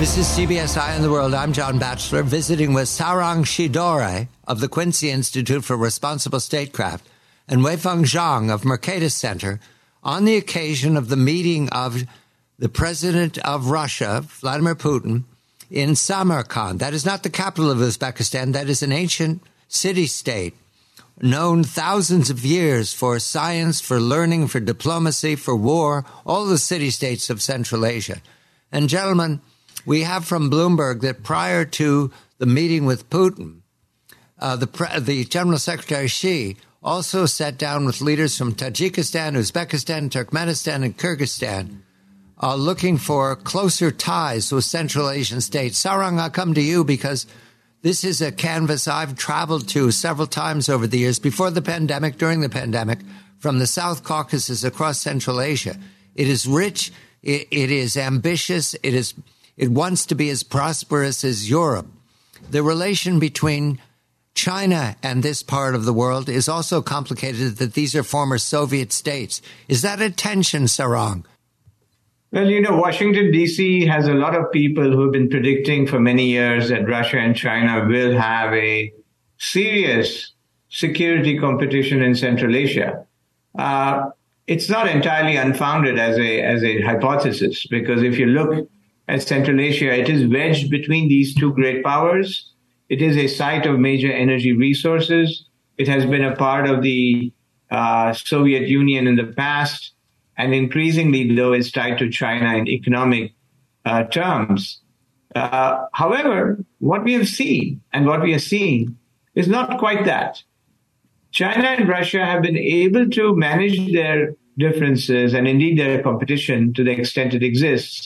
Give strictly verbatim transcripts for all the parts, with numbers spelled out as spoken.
This is C B S Eye on the World. I'm John Batchelor, visiting with Sarang Shidore of the Quincy Institute for Responsible Statecraft and Weifeng Zhang of Mercatus Center on the occasion of the meeting of the president of Russia, Vladimir Putin, in Samarkand. That is not the capital of Uzbekistan. That is an ancient city-state known thousands of years for science, for learning, for diplomacy, for war, all the city-states of Central Asia. And gentlemen, we have from Bloomberg that prior to the meeting with Putin, uh, the, pre- the General Secretary Xi also sat down with leaders from Tajikistan, Uzbekistan, Turkmenistan, and Kyrgyzstan, uh, looking for closer ties with Central Asian states. Sarang, I'll come to you because this is a canvas I've traveled to several times over the years, before the pandemic, during the pandemic, from the South Caucasus across Central Asia. It is rich, it, it is ambitious, it is it wants to be as prosperous as Europe. The relation between China and this part of the world is also complicated, that these are former Soviet states. Is that a tension, Sarang? Well, you know, Washington, D C has a lot of people who have been predicting for many years that Russia and China will have a serious security competition in Central Asia. Uh, it's not entirely unfounded as a as a hypothesis, because if you look at Central Asia, it is wedged between these two great powers. It is a site of major energy resources. It has been a part of the uh, Soviet Union in the past, and increasingly, though, is tied to China in economic uh, terms. Uh, however, what we have seen and what we are seeing is not quite that. China and Russia have been able to manage their differences and indeed their competition to the extent it exists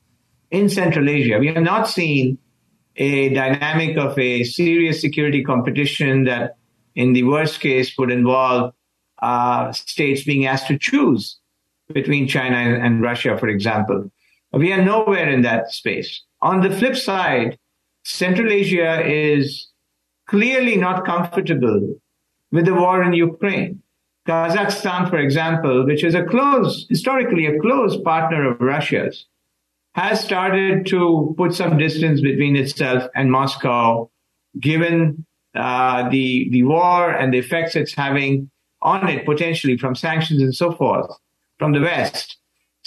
in Central Asia. We have not seen a dynamic of a serious security competition that, in the worst case, would involve uh, states being asked to choose between China and Russia, for example. We are nowhere in that space. On the flip side, Central Asia is clearly not comfortable with the war in Ukraine. Kazakhstan, for example, which is a close, historically a close partner of Russia's, has started to put some distance between itself and Moscow, given uh, the the war and the effects it's having on it, potentially from sanctions and so forth, from the West.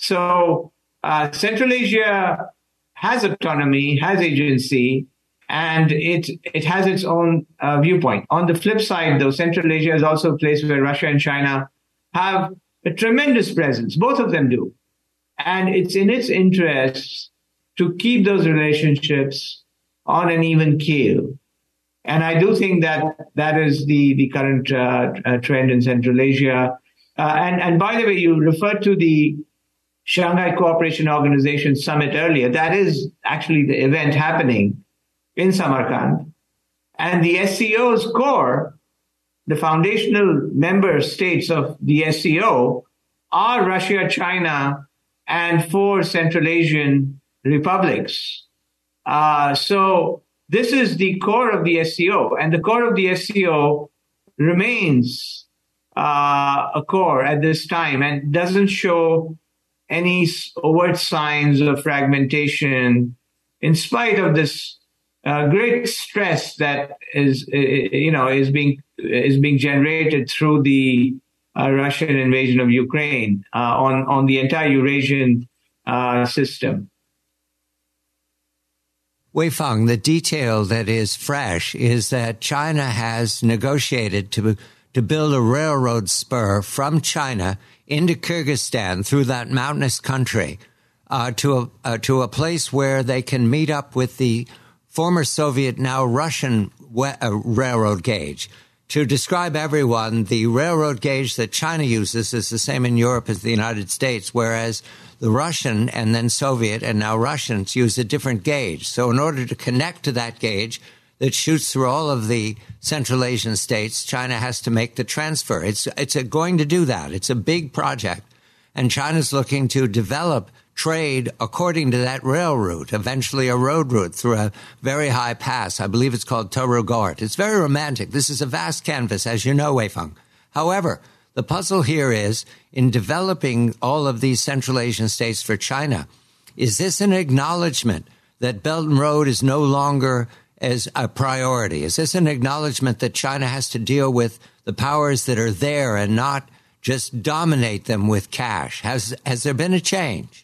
So uh, Central Asia has autonomy, has agency, and it it has its own uh, viewpoint. On the flip side, though, Central Asia is also a place where Russia and China have a tremendous presence. Both of them do. And it's in its interests to keep those relationships on an even keel. And I do think that that is the, the current uh, uh, trend in Central Asia. Uh, and, and by the way, you referred to the Shanghai Cooperation Organization Summit earlier. That is actually the event happening in Samarkand. And the S C O's core, the foundational member states of the S C O, are Russia, China, and four Central Asian republics. Uh, so this is the core of the S C O, and the core of the S C O remains uh, a core at this time and doesn't show any overt signs of fragmentation, in spite of this uh, great stress that is, you know, is being is being generated through the Uh, Russian invasion of Ukraine uh, on, on the entire Eurasian uh, system. Weifeng, the detail that is fresh is that China has negotiated to to build a railroad spur from China into Kyrgyzstan through that mountainous country uh, to a uh, to a place where they can meet up with the former Soviet, now Russian we- uh, railroad gauge. To describe everyone, the railroad gauge that China uses is the same in Europe as the United States, whereas the Russian and then Soviet and now Russians use a different gauge. So in order to connect to that gauge that shoots through all of the Central Asian states, China has to make the transfer. It's, it's a, going to do that. It's a big project. And China's looking to develop trade according to that rail route, eventually a road route through a very high pass. I believe it's called Torogort. It's very romantic. This is a vast canvas, as you know, Weifeng. However, the puzzle here is in developing all of these Central Asian states for China. Is this an acknowledgement that Belt and Road is no longer as a priority? Is this an acknowledgement that China has to deal with the powers that are there and not just dominate them with cash? Has has there been a change?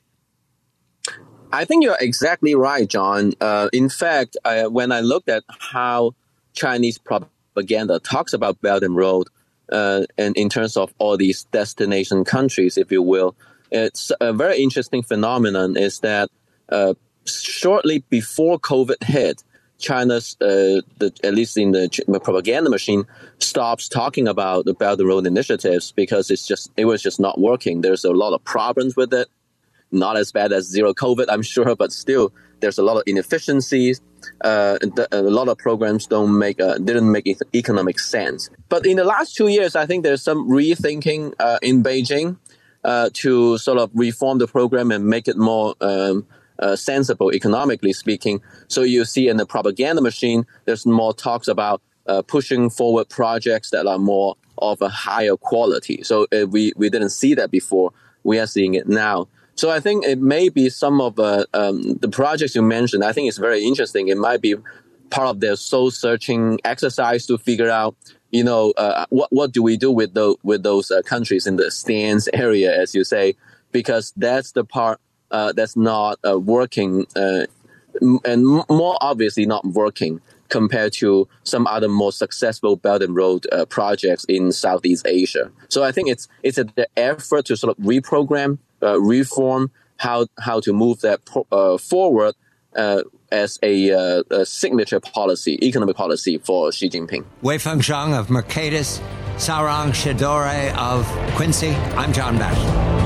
I think you're exactly right, John. Uh, in fact, I, when I looked at how Chinese propaganda talks about Belt and Road, uh, and in terms of all these destination countries, if you will, it's a very interesting phenomenon is that uh, shortly before COVID hit, China's, uh, the, at least in the propaganda machine, stops talking about the Belt and Road initiatives because it's just it was just not working. There's a lot of problems with it. Not as bad as zero COVID, I'm sure, but still, there's a lot of inefficiencies. Uh, a lot of programs don't make uh, didn't make economic sense. But in the last two years, I think there's some rethinking uh, in Beijing uh, to sort of reform the program and make it more um, uh, sensible, economically speaking. So you see in the propaganda machine, there's more talks about uh, pushing forward projects that are more of a higher quality. So uh, we we didn't see that before. We are seeing it now. So I think it may be some of uh, um, the projects you mentioned. I think it's very interesting. It might be part of their soul-searching exercise to figure out, you know, uh, what what do we do with those with those uh, countries in the stance area, as you say, because that's the part uh, that's not uh, working, uh, and more obviously not working compared to some other more successful Belt and Road uh, projects in Southeast Asia. So I think it's it's a, the effort to sort of reprogram. Uh, reform how how to move that uh, forward uh, as a, uh, a signature policy, economic policy for Xi Jinping. Weifeng Zhang of Mercatus, Saurang Shidore of Quincy. I'm John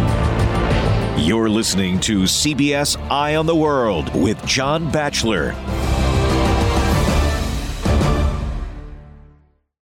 Batchelor. You're listening to C B S Eye on the World with John Batchelor.